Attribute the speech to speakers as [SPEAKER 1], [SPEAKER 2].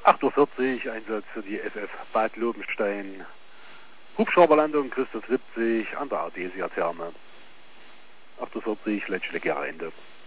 [SPEAKER 1] 8:40 Uhr, Einsatz für die FF Bad Lobenstein. Hubschrauberlandung Christoph 70 an der Artesia-Therme. 8:40 Uhr, letzte Ende.